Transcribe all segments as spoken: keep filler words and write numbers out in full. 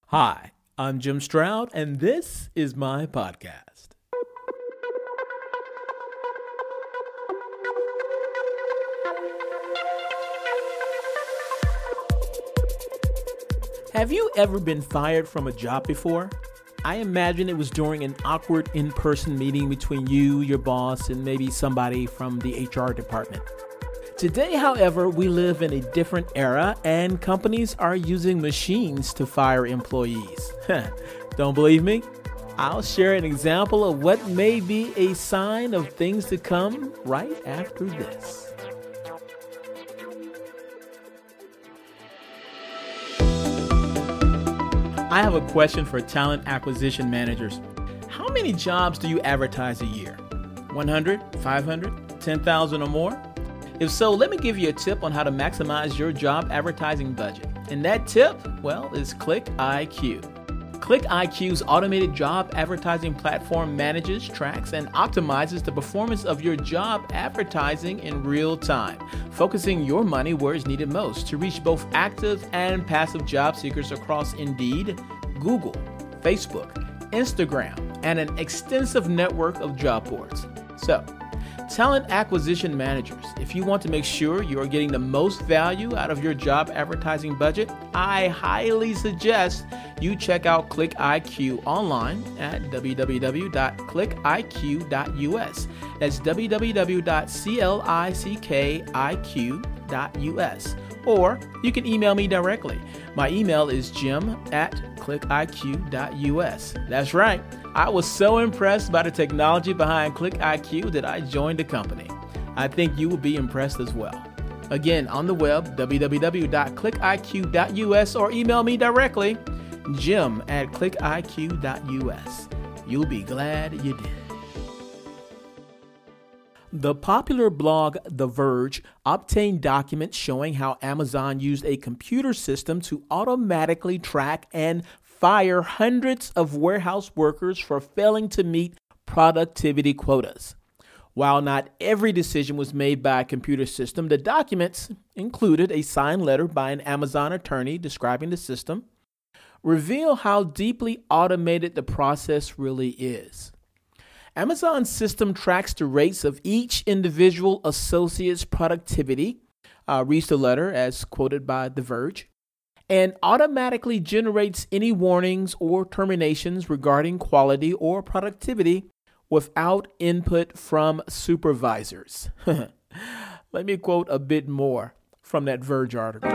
Hi, I'm Jim Stroud, and this is my podcast. Have you ever been fired from a job before? I imagine it was during an awkward in-person meeting between you, your boss, and maybe somebody from the H R department. Today, however, we live in a different era and companies are using machines to fire employees. Don't believe me? I'll share an example of what may be a sign of things to come right after this. I have a question for talent acquisition managers. How many jobs do you advertise a year? one hundred, five hundred, ten thousand or more? If so, let me give you a tip on how to maximize your job advertising budget. And that tip, well, is ClickIQ. ClickIQ's automated job advertising platform manages, tracks, and optimizes the performance of your job advertising in real time, focusing your money where it's needed most to reach both active and passive job seekers across Indeed, Google, Facebook, Instagram, and an extensive network of job boards. So, talent acquisition managers, if you want to make sure you are getting the most value out of your job advertising budget, I highly suggest you check out ClickIQ online at w w w dot click I Q dot u s. That's w w w dot click dot u s. Or you can email me directly. My email is jim at click I Q dot u s. That's right. I was so impressed by the technology behind ClickIQ that I joined the company. I think you will be impressed as well. Again, on the web, w w w dot click I Q dot u s, or email me directly, jim at click I Q dot u s. You'll be glad you did. The popular blog The Verge obtained documents showing how Amazon used a computer system to automatically track and fire hundreds of warehouse workers for failing to meet productivity quotas. While not every decision was made by a computer system, the documents included a signed letter by an Amazon attorney describing the system, reveal how deeply automated the process really is. Amazon's system tracks the rates of each individual associate's productivity, uh, reads the letter as quoted by The Verge, and automatically generates any warnings or terminations regarding quality or productivity without input from supervisors. Let me quote a bit more from that Verge article.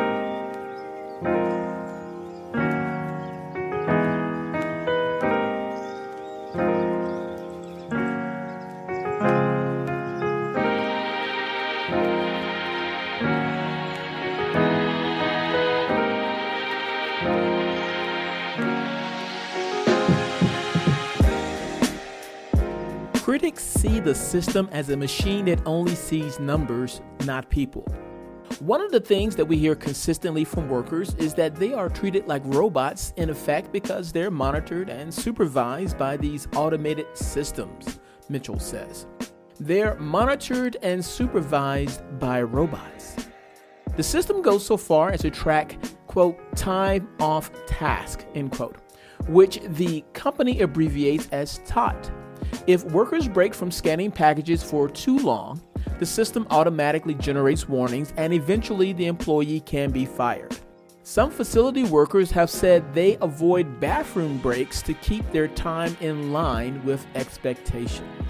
Critics see the system as a machine that only sees numbers, not people. One of the things that we hear consistently from workers is that they are treated like robots in effect because they're monitored and supervised by these automated systems, Mitchell says. They're monitored and supervised by robots. The system goes so far as to track, quote, time off task, end quote, which the company abbreviates as T O T. If workers break from scanning packages for too long, the system automatically generates warnings and eventually the employee can be fired. Some facility workers have said they avoid bathroom breaks to keep their time in line with expectations.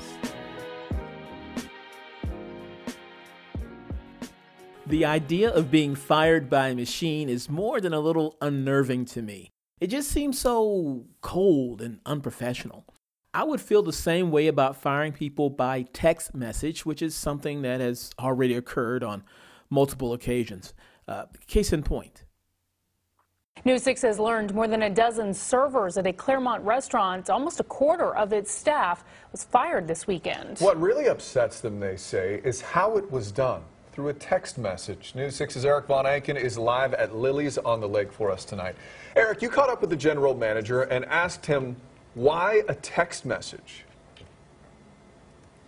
The idea of being fired by a machine is more than a little unnerving to me. It just seems so cold and unprofessional. I would feel the same way about firing people by text message, which is something that has already occurred on multiple occasions. Uh, case in point. News six has learned more than a dozen servers at a Claremont restaurant, almost a quarter of its staff, was fired this weekend. What really upsets them, they say, is how it was done, through a text message. News six's Eric Von Eichen is live at Lily's on the Lake for us tonight. Eric, you caught up with the general manager and asked him, why a text message?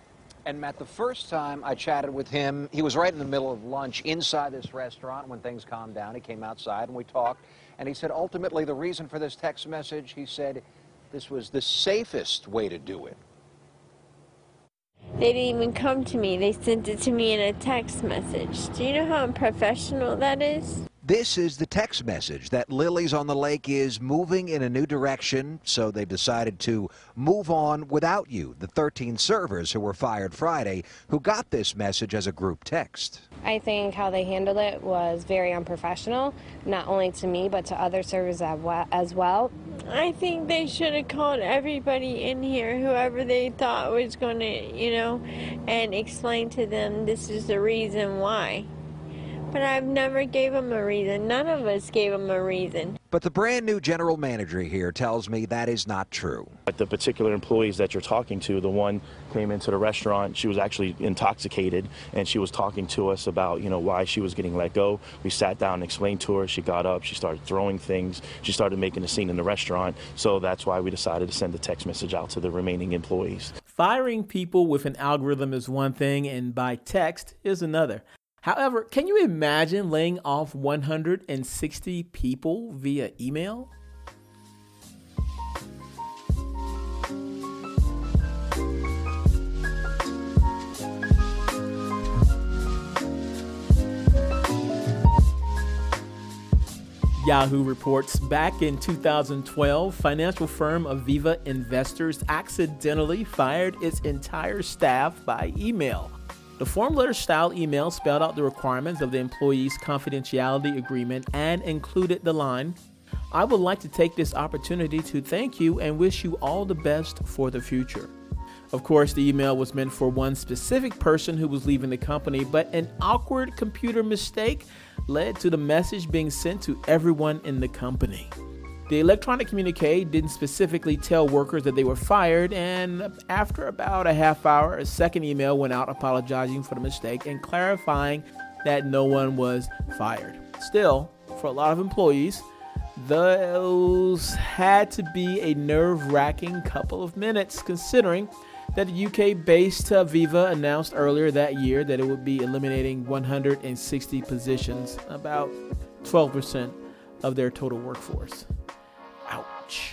And Matt, the first time I chatted with him, he was right in the middle of lunch inside this restaurant. When things calmed down, he came outside and we talked. And he said, ultimately, the reason for this text message, he said, this was the safest way to do it. They didn't even come to me. They sent it to me in a text message. Do you know how unprofessional that is? This is the text message that Lily's on the Lake is moving in a new direction, so they've decided to move on without you, the thirteen servers who were fired Friday, who got this message as a group text. I think how they handled it was very unprofessional, not only to me, but to other servers as well. I think they should have called everybody in here, whoever they thought was going to, you know, and explain to them this is the reason why. But I've never gave them a reason. None of us gave them a reason. But the brand new general manager here tells me that is not true. Like the particular employees that you're talking to, the one came into the restaurant, she was actually intoxicated, and she was talking to us about, you know, why she was getting let go. We sat down and explained to her. She got up, she started throwing things, she started making a scene in the restaurant. So that's why we decided to send a text message out to the remaining employees. Firing people with an algorithm is one thing, and by text is another. However, can you imagine laying off one hundred sixty people via email? Yahoo reports back in two thousand twelve, financial firm Aviva Investors accidentally fired its entire staff by email. The form letter style email spelled out the requirements of the employee's confidentiality agreement and included the line, "I would like to take this opportunity to thank you and wish you all the best for the future." Of course, the email was meant for one specific person who was leaving the company, but an awkward computer mistake led to the message being sent to everyone in the company. The electronic communique didn't specifically tell workers that they were fired, and after about a half hour, a second email went out apologizing for the mistake and clarifying that no one was fired. Still, for a lot of employees, those had to be a nerve-wracking couple of minutes, considering that the U K-based Aviva announced earlier that year that it would be eliminating one hundred sixty positions, about twelve percent of their total workforce. Ouch.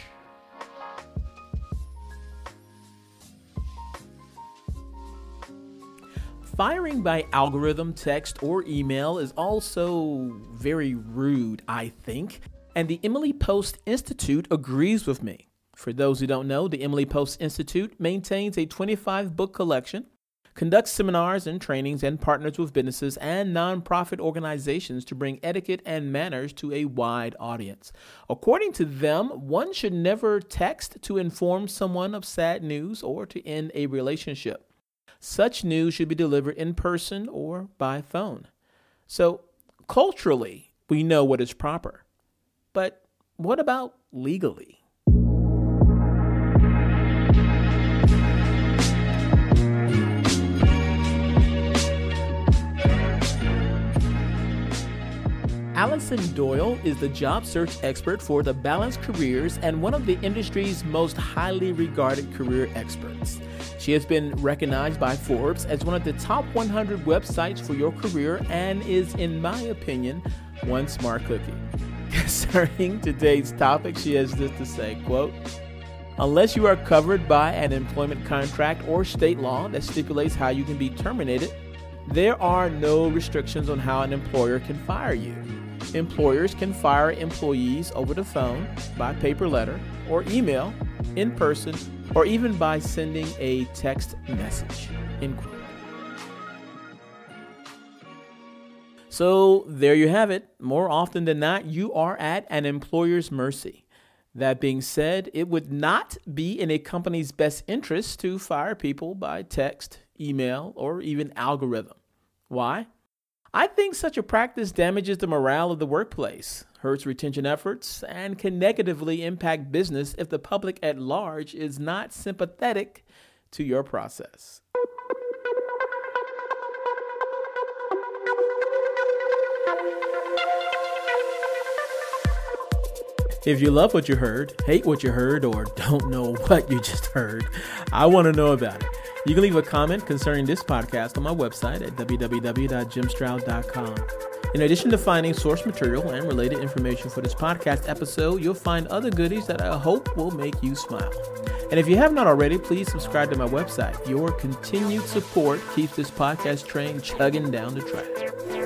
Firing by algorithm, text, or email is also very rude, I think, and the Emily Post Institute agrees with me. For those who don't know, the Emily Post Institute maintains a twenty-five book collection, conducts seminars and trainings, and partners with businesses and nonprofit organizations to bring etiquette and manners to a wide audience. According to them, one should never text to inform someone of sad news or to end a relationship. Such news should be delivered in person or by phone. So, culturally, we know what is proper. But what about legally? Allison Doyle is the job search expert for The Balanced Careers and one of the industry's most highly regarded career experts. She has been recognized by Forbes as one of the top one hundred websites for your career and is, in my opinion, one smart cookie. Concerning today's topic, she has this to say, quote, "Unless you are covered by an employment contract or state law that stipulates how you can be terminated, there are no restrictions on how an employer can fire you. Employers can fire employees over the phone, by paper letter, or email, in person, or even by sending a text message." End quote. So there you have it. More often than not, you are at an employer's mercy. That being said, it would not be in a company's best interest to fire people by text, email, or even algorithm. Why? I think such a practice damages the morale of the workplace, hurts retention efforts, and can negatively impact business if the public at large is not sympathetic to your process. If you love what you heard, hate what you heard, or don't know what you just heard, I want to know about it. You can leave a comment concerning this podcast on my website at w w w dot jim stroud dot com. In addition to finding source material and related information for this podcast episode, you'll find other goodies that I hope will make you smile. And if you have not already, please subscribe to my website. Your continued support keeps this podcast train chugging down the track.